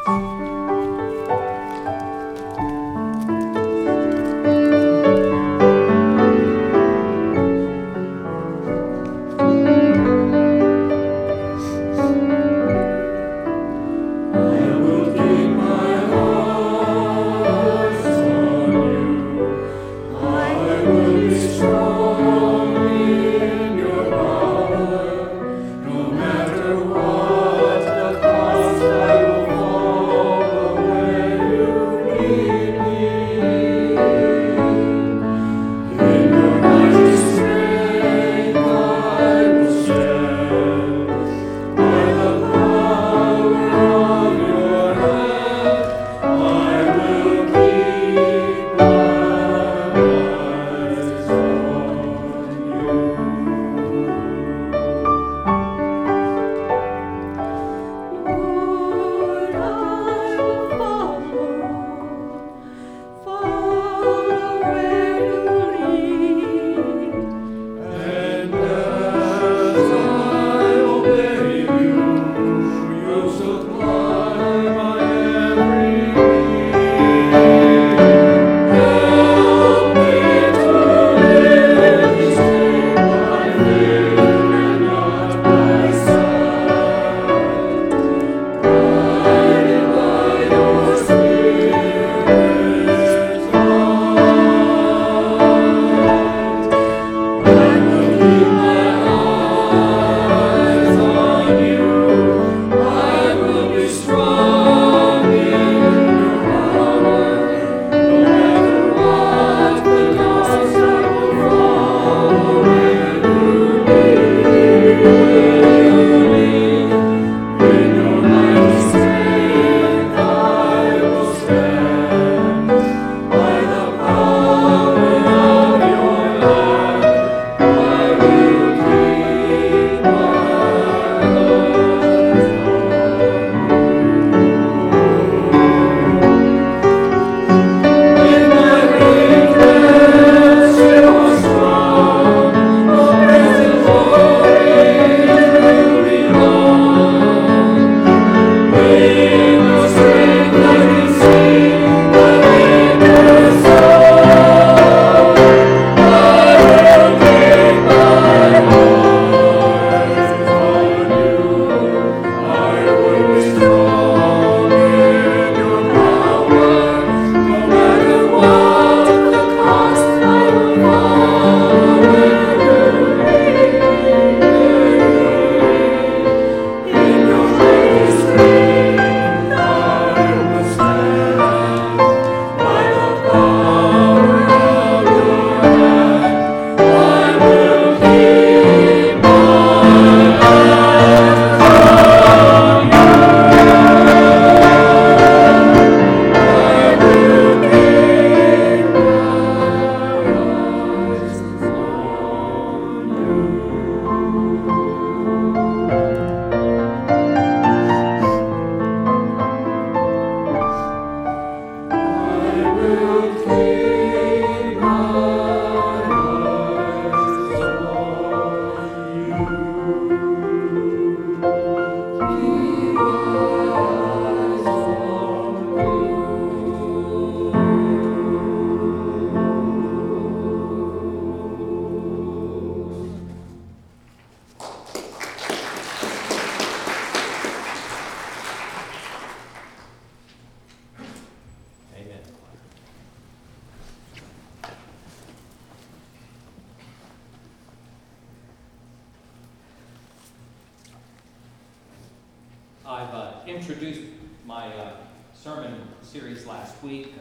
I've introduced my sermon series last week.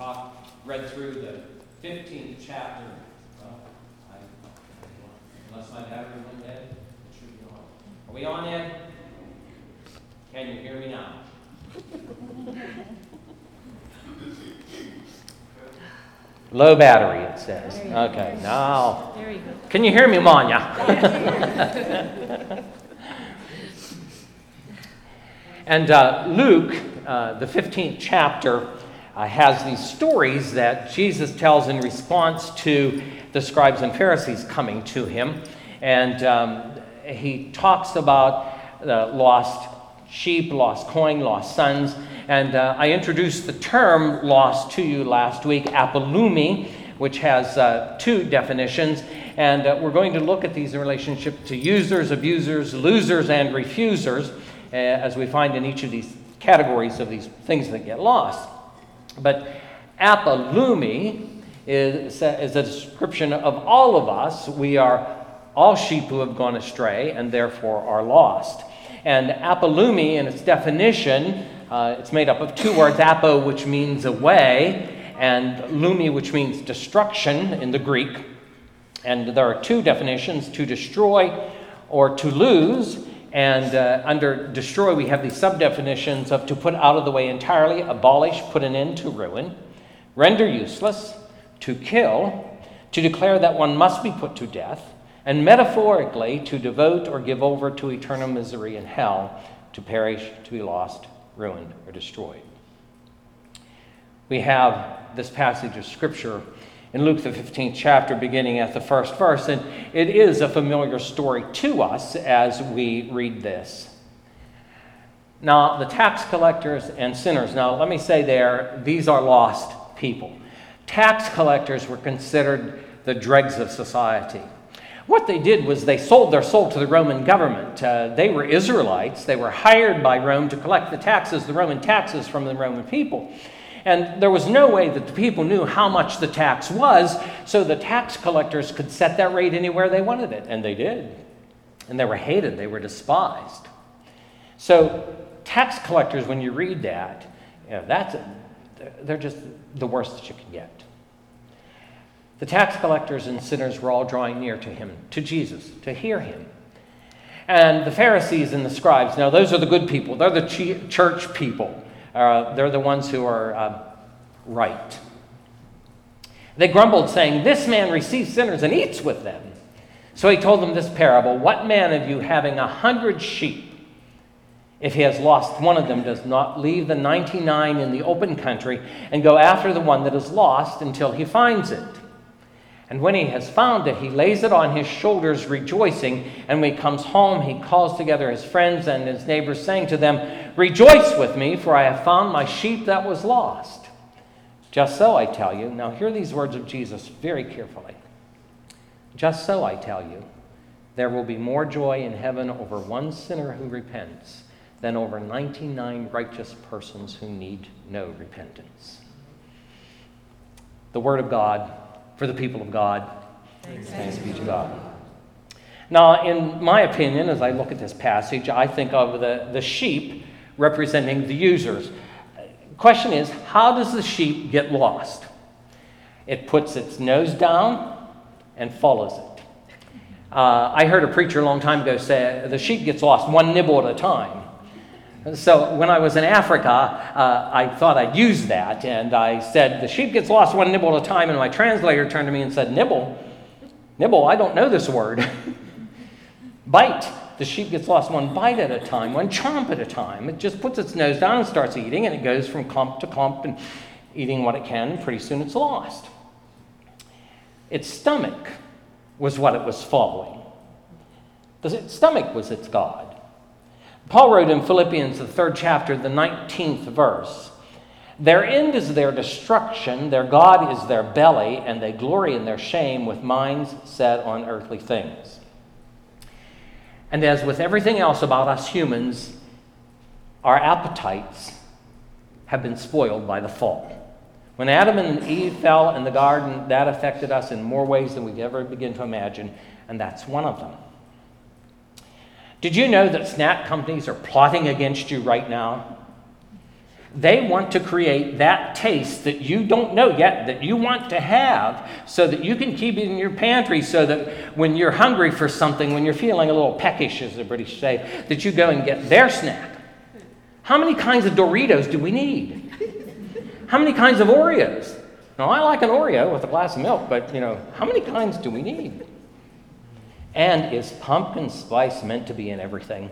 Read through the 15th chapter. Well, unless my battery went dead, it should be on. Are we on, Ed? Can you hear me now? Low battery, it says. Okay, now. There you go. Can you hear me, Manya? And Luke, the 15th chapter, has these stories that Jesus tells in response to the scribes and Pharisees coming to him. And he talks about the lost sheep, lost coin, lost sons. And I introduced the term lost to you last week, apolumi, which has two definitions. And we're going to look at these in relationship to users, abusers, losers, and refusers, as we find in each of these categories of these things that get lost. But apolumi is a description of all of us. We are all sheep who have gone astray and therefore are lost. And apolumi, in its definition, it's made up of two words, apo, which means away, and lumi, which means destruction in the Greek. And there are two definitions, to destroy or to lose. And under destroy, we have these sub-definitions of to put out of the way entirely, abolish, put an end to, ruin, render useless, to kill, to declare that one must be put to death, and metaphorically, to devote or give over to eternal misery in hell, to perish, to be lost, ruined, or destroyed. We have this passage of Scripture in Luke, the 15th chapter, beginning at the first verse, and it is a familiar story to us as we read this. Now, the tax collectors and sinners, now let me say there, these are lost people. Tax collectors were considered the dregs of society. What they did was they sold their soul to the Roman government. They were Israelites. They were hired by Rome to collect the taxes, the Roman taxes from the Roman people. And there was no way that the people knew how much the tax was, so the tax collectors could set that rate anywhere they wanted it, and they did. And they were hated, they were despised. So tax collectors, when you read that, they're just the worst that you can get. The tax collectors and sinners were all drawing near to him, to Jesus, to hear him. And the Pharisees and the scribes, now those are the good people. They're the church people. They're the ones who are right. They grumbled, saying, "This man receives sinners and eats with them." So he told them this parable: "What man of you, having 100 sheep, if he has lost one of them, does not leave the 99 in the open country and go after the one that is lost until he finds it? And when he has found it, he lays it on his shoulders, rejoicing. And when he comes home, he calls together his friends and his neighbors, saying to them, 'Rejoice with me, for I have found my sheep that was lost.' Just so, I tell you," now hear these words of Jesus very carefully. "Just so, I tell you, there will be more joy in heaven over one sinner who repents than over 99 righteous persons who need no repentance." The word of God for the people of God. Thanks be to God. Now, in my opinion, as I look at this passage, I think of the sheep representing the users. The question is, how does the sheep get lost? It puts its nose down and follows it. I heard a preacher a long time ago say the sheep gets lost one nibble at a time. So when I was in Africa, I thought I'd use that, and I said, "The sheep gets lost one nibble at a time," and my translator turned to me and said, "Nibble? Nibble, I don't know this word." Bite. The sheep gets lost one bite at a time, one chomp at a time. It just puts its nose down and starts eating, and it goes from clump to clump and eating what it can, and pretty soon it's lost. Its stomach was what it was following. Its stomach was its God. Paul wrote in Philippians, the 3rd chapter, the 19th verse, "Their end is their destruction, their God is their belly, and they glory in their shame with minds set on earthly things." And as with everything else about us humans, our appetites have been spoiled by the fall. When Adam and Eve fell in the garden, that affected us in more ways than we could ever begin to imagine, and that's one of them. Did you know that snack companies are plotting against you right now? They want to create that taste that you don't know yet, that you want to have, so that you can keep it in your pantry, so that when you're hungry for something, when you're feeling a little peckish, as the British say, that you go and get their snack. How many kinds of Doritos do we need? How many kinds of Oreos? Now, I like an Oreo with a glass of milk, but, how many kinds do we need? And is pumpkin spice meant to be in everything?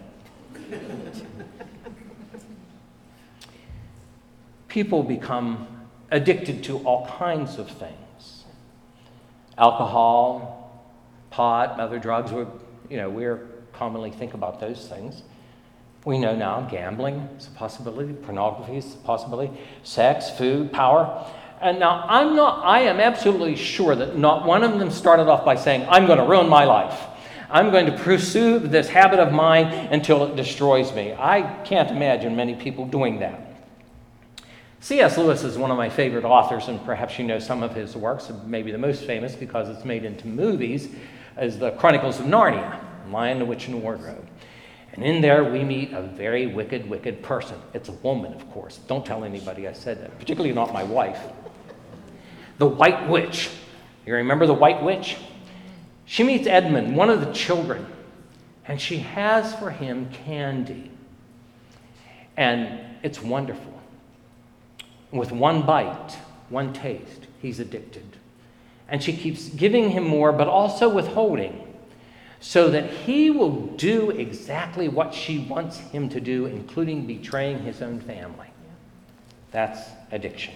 People become addicted to all kinds of things. Alcohol, pot, other drugs, we commonly think about those things. We know now gambling is a possibility, pornography is a possibility, sex, food, power. And now I am absolutely sure that not one of them started off by saying, I'm going to ruin my life. I'm going to pursue this habit of mine until it destroys me. I can't imagine many people doing that. C.S. Lewis is one of my favorite authors, and perhaps you know some of his works. Maybe the most famous, because it's made into movies, is the Chronicles of Narnia, Lion, the Witch, and the Wardrobe. And in there, we meet a very wicked, wicked person. It's a woman, of course. Don't tell anybody I said that, particularly not my wife. The White Witch. You remember the White Witch? She meets Edmund, one of the children, and she has for him candy. And it's wonderful. With one bite, one taste, he's addicted. And she keeps giving him more, but also withholding, so that he will do exactly what she wants him to do, including betraying his own family. That's addiction.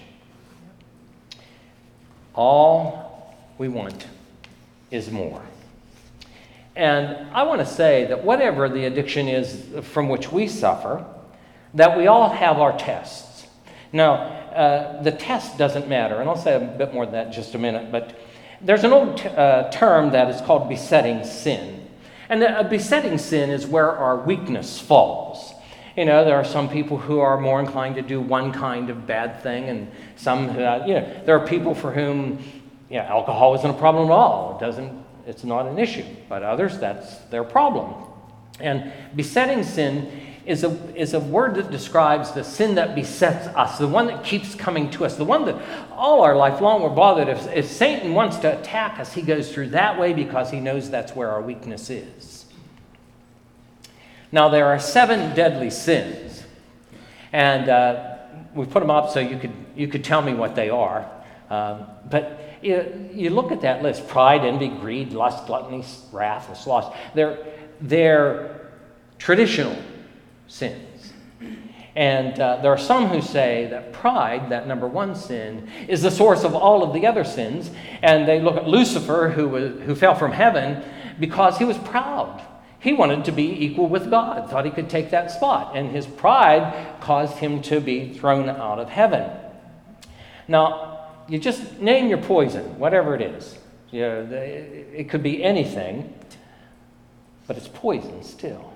All we want is more. And I want to say that whatever the addiction is from which we suffer, that we all have our tests. Now, the test doesn't matter, and I'll say a bit more than that in just a minute, but there's an old term that is called besetting sin. And a besetting sin is where our weakness falls. You know, there are some people who are more inclined to do one kind of bad thing, and some who, there are people for whom, alcohol isn't a problem at all. It's not an issue. But others, that's their problem. And besetting sin is a word that describes the sin that besets us, the one that keeps coming to us, the one that all our life long we're bothered. If Satan wants to attack us, he goes through that way because he knows that's where our weakness is. Now, there are 7 deadly sins, and we put them up so you could tell me what they are. But you look at that list: pride, envy, greed, lust, gluttony, wrath, and sloth. They're traditional sins. And there are some who say that pride, that number 1 sin, is the source of all of the other sins. And they look at Lucifer, who fell from heaven because he was proud. He wanted to be equal with God, thought he could take that spot. And his pride caused him to be thrown out of heaven. Now, you just name your poison, whatever it is. It could be anything, but it's poison still.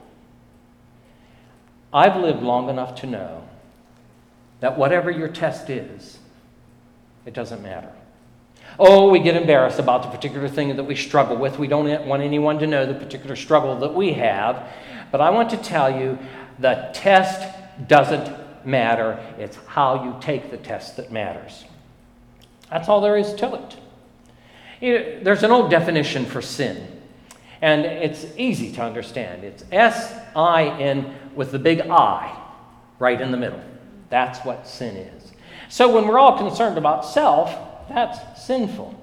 I've lived long enough to know that whatever your test is, it doesn't matter. Oh, we get embarrassed about the particular thing that we struggle with. We don't want anyone to know the particular struggle that we have. But I want to tell you, the test doesn't matter. It's how you take the test that matters. That's all there is to it. There's an old definition for sin, and it's easy to understand. It's S-I-N with the big I right in the middle. That's what sin is. So when we're all concerned about self, that's sinful.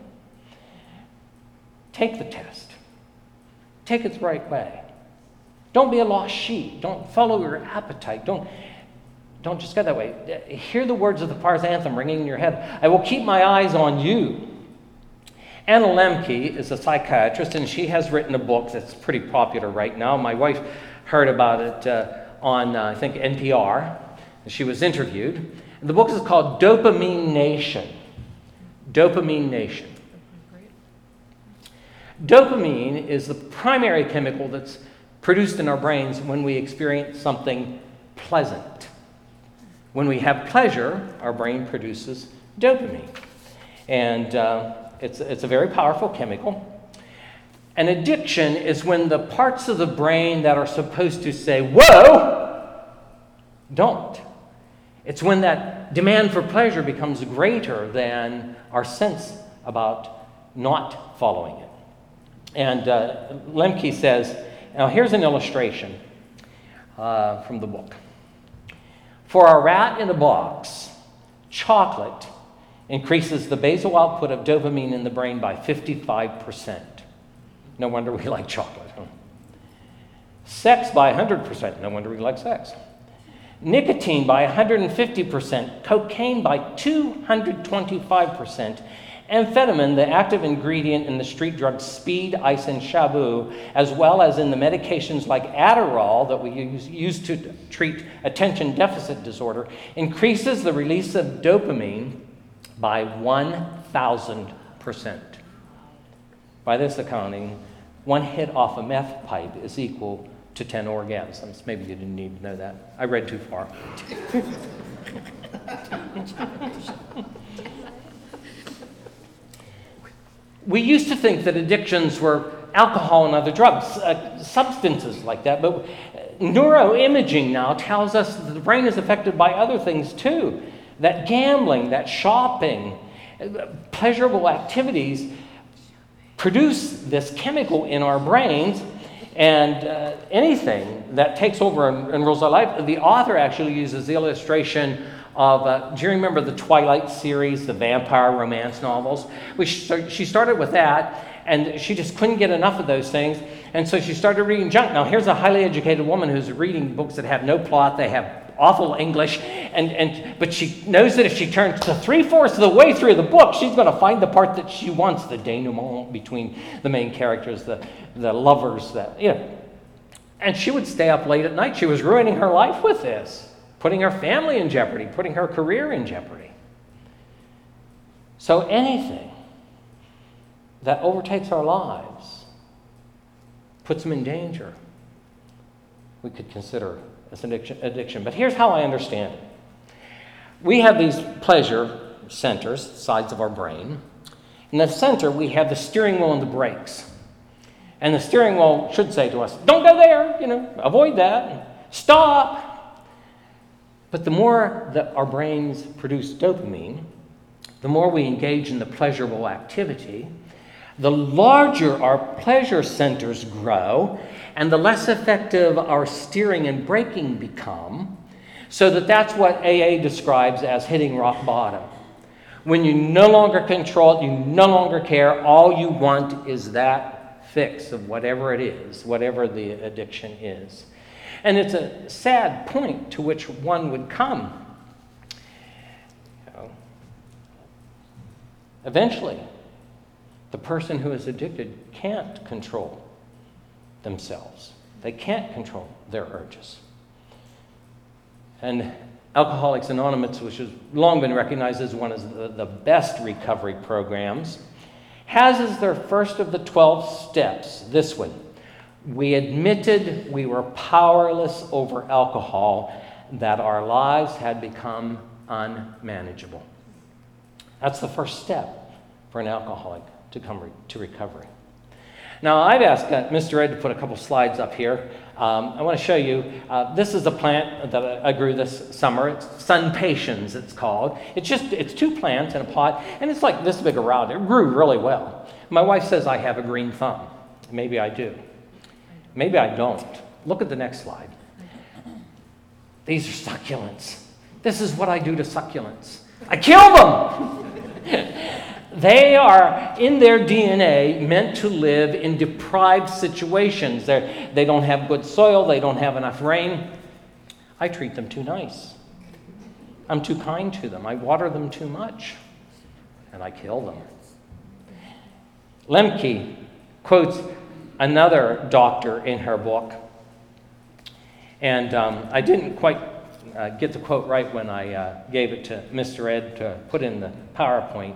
Take the test. Take it the right way. Don't be a lost sheep. Don't follow your appetite. Don't just go that way. Hear the words of the Parth Anthem ringing in your head. I will keep my eyes on you. Anna Lemke is a psychiatrist, and she has written a book that's pretty popular right now. My wife heard about it on, I think, NPR. She was interviewed. And the book is called Dopamine Nation. Dopamine Nation. Dopamine is the primary chemical that's produced in our brains when we experience something pleasant. When we have pleasure, our brain produces dopamine. And it's a very powerful chemical. An addiction is when the parts of the brain that are supposed to say, whoa, don't. It's when that demand for pleasure becomes greater than our sense about not following it. And Lemke says, now here's an illustration from the book. For a rat in a box, chocolate increases the basal output of dopamine in the brain by 55%. No wonder we like chocolate. Huh? Sex by 100%. No wonder we like sex. Nicotine by 150%. Cocaine by 225%. Amphetamine, the active ingredient in the street drugs speed, ice, and shabu, as well as in the medications like Adderall that we use to treat attention deficit disorder, increases the release of dopamine by 1,000%. By this accounting, one hit off a meth pipe is equal to 10 orgasms. Maybe you didn't need to know that. I read too far. We used to think that addictions were alcohol and other drugs, substances like that, but neuroimaging now tells us that the brain is affected by other things too. That gambling, that shopping, pleasurable activities produce this chemical in our brains, and anything that takes over and rules our life. The author actually uses the illustration of, do you remember the Twilight series, the vampire romance novels? She started with that, and she just couldn't get enough of those things, and so she started reading junk. Now, here's a highly educated woman who's reading books that have no plot, they have awful English, but she knows that if she turns to 3/4 of the way through the book, she's going to find the part that she wants, the denouement between the main characters, the lovers, and she would stay up late at night. She was ruining her life with this, putting her family in jeopardy, putting her career in jeopardy. So anything that overtakes our lives, puts them in danger, we could consider as an addiction. But here's how I understand it. We have these pleasure centers, sides of our brain. In the center, we have the steering wheel and the brakes. And the steering wheel should say to us, don't go there, avoid that, stop. But the more that our brains produce dopamine, the more we engage in the pleasurable activity, the larger our pleasure centers grow, and the less effective our steering and braking become, so that's what AA describes as hitting rock bottom. When you no longer control it, you no longer care, all you want is that fix of whatever it is, whatever the addiction is. And it's a sad point to which one would come. Eventually, the person who is addicted can't control themselves. They can't control their urges. And Alcoholics Anonymous, which has long been recognized as one of the best recovery programs, has as their first of the 12 steps this one. We admitted we were powerless over alcohol, that our lives had become unmanageable. That's the first step for an alcoholic to come to recovery. Now, I've asked Mr. Ed to put a couple slides up here. I want to show you, this is a plant that I grew this summer. It's Sun Patiens, it's called. It's 2 plants in a pot, and it's like this big around. It grew really well. My wife says I have a green thumb. Maybe I do. Maybe I don't. Look at the next slide. These are succulents. This is what I do to succulents. I kill them! They are, in their DNA, meant to live in deprived situations. They don't have good soil. They don't have enough rain. I treat them too nice. I'm too kind to them. I water them too much. And I kill them. Lemke quotes another doctor in her book. And I didn't quite get the quote right when I gave it to Mr. Ed to put in the PowerPoint.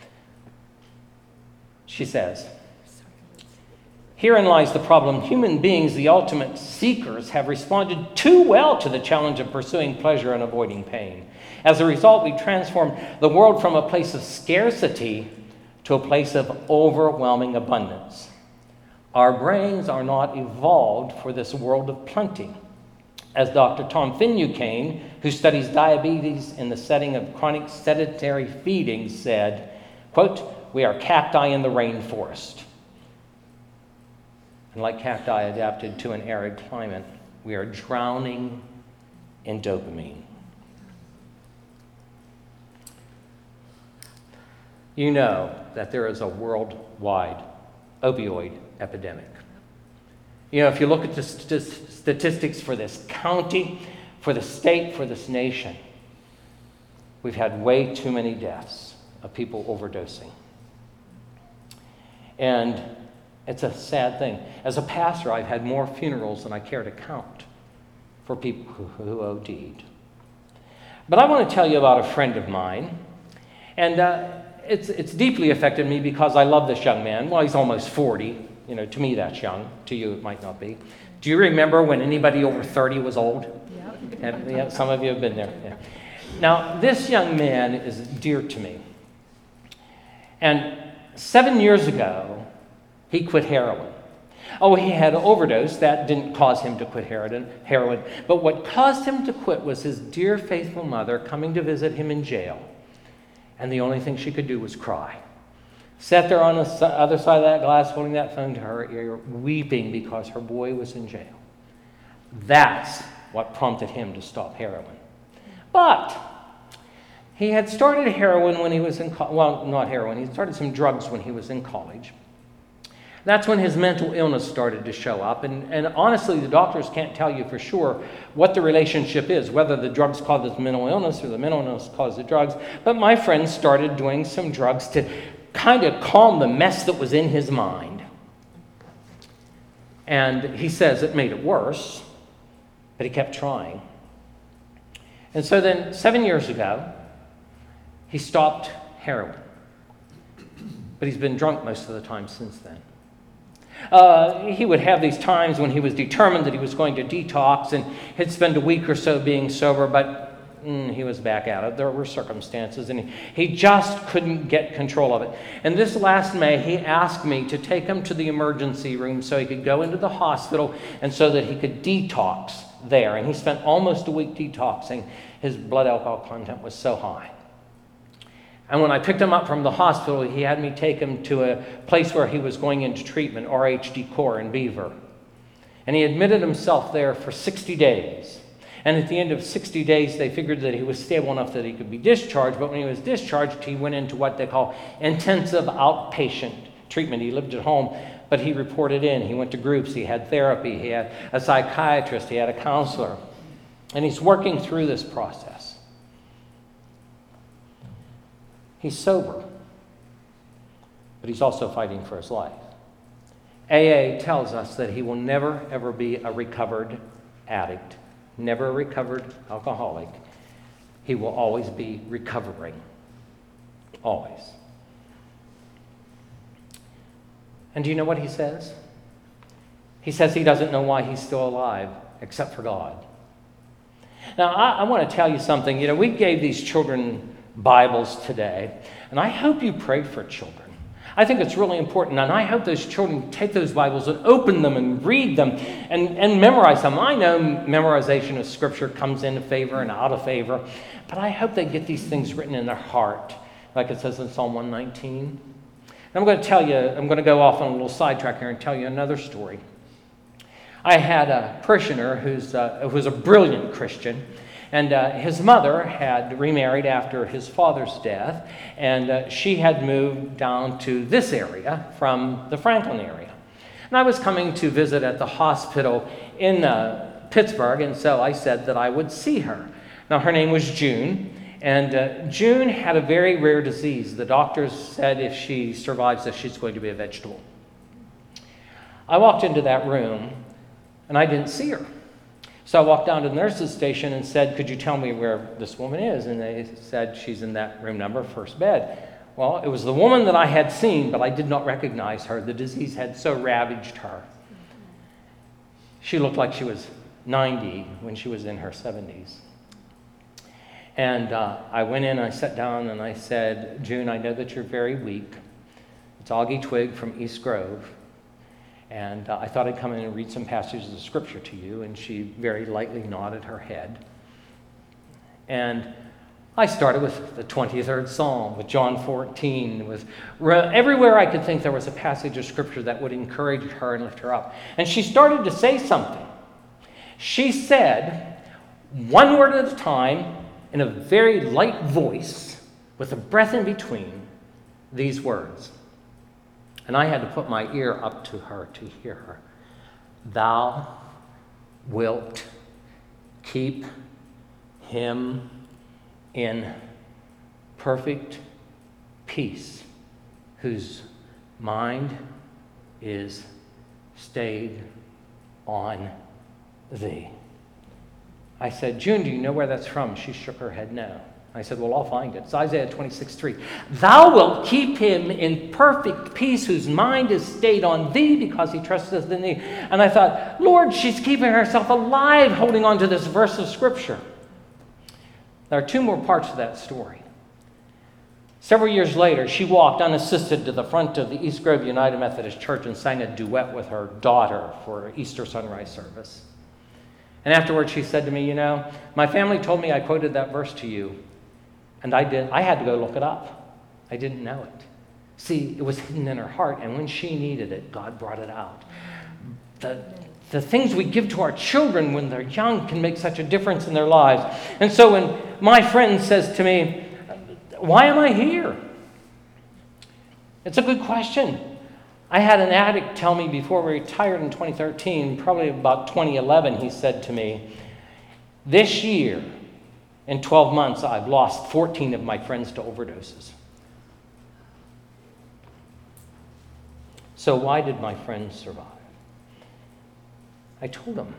She says, herein lies the problem. Human beings, the ultimate seekers, have responded too well to the challenge of pursuing pleasure and avoiding pain. As a result, we transformed the world from a place of scarcity to a place of overwhelming abundance. Our brains are not evolved for this world of plenty. As Dr. Tom Finucane, who studies diabetes in the setting of chronic sedentary feeding, said, quote, we are cacti in the rainforest. And like cacti adapted to an arid climate, we are drowning in dopamine. You know that there is a worldwide opioid epidemic. If you look at the statistics for this county, for the state, for this nation, we've had way too many deaths of people overdosing. And it's a sad thing. As a pastor, I've had more funerals than I care to count for people who OD'd. But I want to tell you about a friend of mine. And it's deeply affected me because I love this young man. Well, he's almost 40. You know, to me that's young. To you it might not be. Do you remember when anybody over 30 was old? Yeah. Yeah, some of you have been there. Yeah. Now, this young man is dear to me. And 7 years ago, he quit heroin. Oh, he had an overdose. That didn't cause him to quit heroin. But what caused him to quit was his dear, faithful mother coming to visit him in jail. And the only thing she could do was cry. Sat there on the other side of that glass, holding that phone to her ear, weeping because her boy was in jail. That's what prompted him to stop heroin. But he had started heroin when he was in not heroin. He started some drugs when he was in college. That's when his mental illness started to show up. And honestly, the doctors can't tell you for sure what the relationship is, whether the drugs cause the mental illness or the mental illness caused the drugs. But my friend started doing some drugs to kind of calm the mess that was in his mind. And he says it made it worse, but he kept trying. And so then 7 years ago, he stopped heroin. But he's been drunk most of the time since then. He would have these times when he was determined that he was going to detox, and he'd spend a week or so being sober, but he was back at it. There were circumstances, and he just couldn't get control of it. And this last May, he asked me to take him to the emergency room so he could go into the hospital and so that he could detox there. And he spent almost a week detoxing. His blood alcohol content was so high. And when I picked him up from the hospital, he had me take him to a place where he was going into treatment, RHD Core in Beaver. And he admitted himself there for 60 days. And at the end of 60 days, they figured that he was stable enough that he could be discharged. But when he was discharged, he went into what they call intensive outpatient treatment. He lived at home, but he reported in. He went to groups. He had therapy. He had a psychiatrist. He had a counselor. And he's working through this process. He's sober, but he's also fighting for his life. AA tells us that he will never, ever be a recovered addict, never a recovered alcoholic. He will always be recovering. Always. And do you know what he says? He says he doesn't know why he's still alive, except for God. Now, I want to tell you something. You know, we gave these children Bibles today, and I hope you prayed for children. I think it's really important, and I hope those children take those Bibles and open them and read them and memorize them. I know memorization of Scripture comes into favor and out of favor, but I hope they get these things written in their heart, like it says in Psalm 119. And I'm going to go off on a little sidetrack here and tell you another story. I had a parishioner who was a brilliant Christian. And his mother had remarried after his father's death, and she had moved down to this area from the Franklin area. And I was coming to visit at the hospital in Pittsburgh, and so I said that I would see her. Now, her name was June, and June had a very rare disease. The doctors said if she survives this, she's going to be a vegetable. I walked into that room, and I didn't see her. So I walked down to the nurse's station and said, could you tell me where this woman is? And they said, she's in that room number, first bed. Well, it was the woman that I had seen, but I did not recognize her. The disease had so ravaged her. She looked like she was 90 when she was in her 70s. And I went in, I sat down, and I said, June, I know that you're very weak. It's Augie Twig from East Grove. And I thought I'd come in and read some passages of Scripture to you. And she very lightly nodded her head. And I started with the 23rd Psalm, with John 14, with everywhere I could think there was a passage of Scripture that would encourage her and lift her up. And she started to say something. She said, one word at a time, in a very light voice, with a breath in between, these words. And I had to put my ear up to her to hear her. Thou wilt keep him in perfect peace, whose mind is stayed on thee. I said, June, do you know where that's from? She shook her head no. I said, well, I'll find it. It's Isaiah 26:3. Thou wilt keep him in perfect peace whose mind is stayed on thee because he trusteth in thee. And I thought, Lord, she's keeping herself alive holding on to this verse of Scripture. There are two more parts to that story. Several years later, she walked unassisted to the front of the East Grove United Methodist Church and sang a duet with her daughter for Easter sunrise service. And afterwards she said to me, my family told me I quoted that verse to you. And I did. I had to go look it up. I didn't know it. See, it was hidden in her heart, and when she needed it, God brought it out. The things we give to our children when they're young can make such a difference in their lives. And so when my friend says to me, why am I here? It's a good question. I had an addict tell me before we retired in 2013, probably about 2011, he said to me, this year, in 12 months, I've lost 14 of my friends to overdoses. So why did my friends survive? I told him,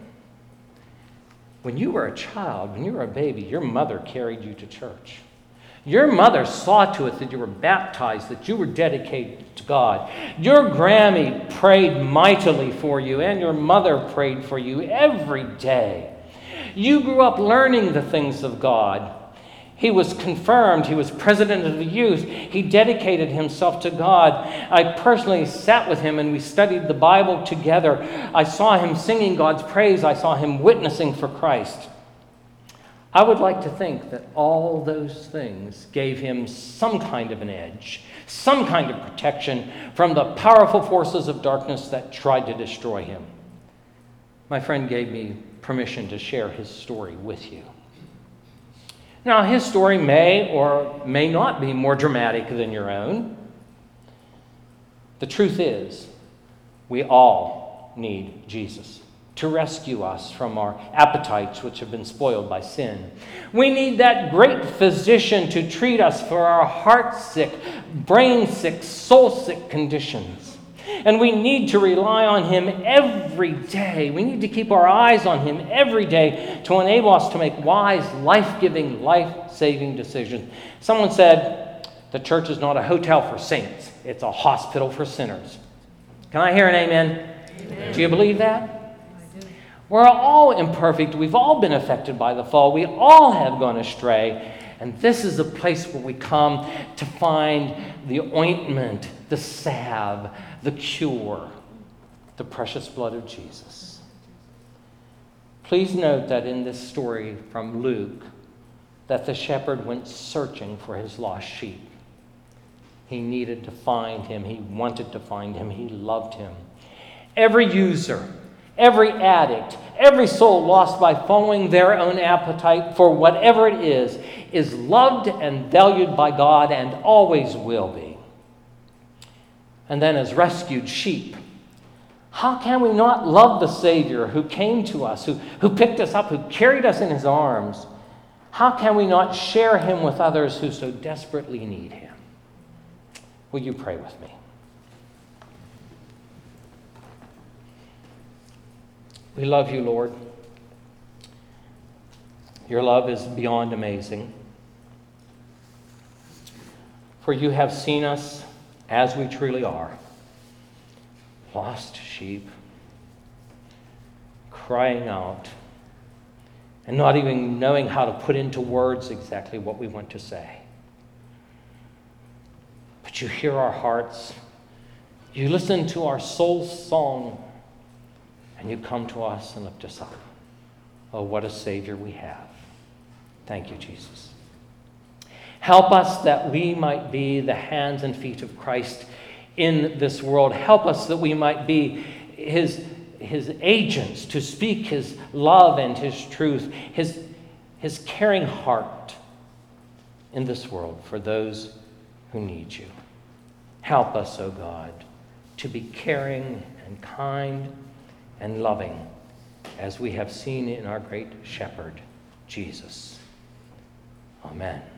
when you were a child, when you were a baby, your mother carried you to church. Your mother saw to it that you were baptized, that you were dedicated to God. Your Grammy prayed mightily for you, and your mother prayed for you every day. You grew up learning the things of God. He was confirmed. He was president of the youth. He dedicated himself to God. I personally sat with him and we studied the Bible together. I saw him singing God's praise. I saw him witnessing for Christ. I would like to think that all those things gave him some kind of an edge, some kind of protection from the powerful forces of darkness that tried to destroy him. My friend gave me permission to share his story with you. Now, his story may or may not be more dramatic than your own. The truth is, we all need Jesus to rescue us from our appetites which have been spoiled by sin. We need that great physician to treat us for our heart-sick, brain-sick, soul-sick conditions. And we need to rely on him every day. We need to keep our eyes on him every day to enable us to make wise, life-giving, life-saving decisions. Someone said, the church is not a hotel for saints. It's a hospital for sinners. Can I hear an amen? Amen. Do you believe that? We're all imperfect. We've all been affected by the fall. We all have gone astray. And this is a place where we come to find the ointment, the salve, the cure, the precious blood of Jesus. Please note that in this story from Luke, that the shepherd went searching for his lost sheep. He needed to find him. He wanted to find him. He loved him. Every user, every addict, every soul lost by following their own appetite for whatever it is loved and valued by God and always will be. And then as rescued sheep, how can we not love the Savior who came to us, who picked us up, who carried us in his arms? How can we not share him with others who so desperately need him? Will you pray with me? We love you, Lord. Your love is beyond amazing. For you have seen us as we truly are, lost sheep, crying out, and not even knowing how to put into words exactly what we want to say. But you hear our hearts, you listen to our soul's song, and you come to us and lift us up. Oh, what a Savior we have. Thank you, Jesus. Help us that we might be the hands and feet of Christ in this world. Help us that we might be his agents to speak his love and his truth, his caring heart in this world for those who need you. Help us, O God, to be caring and kind and loving as we have seen in our great shepherd, Jesus. Amen.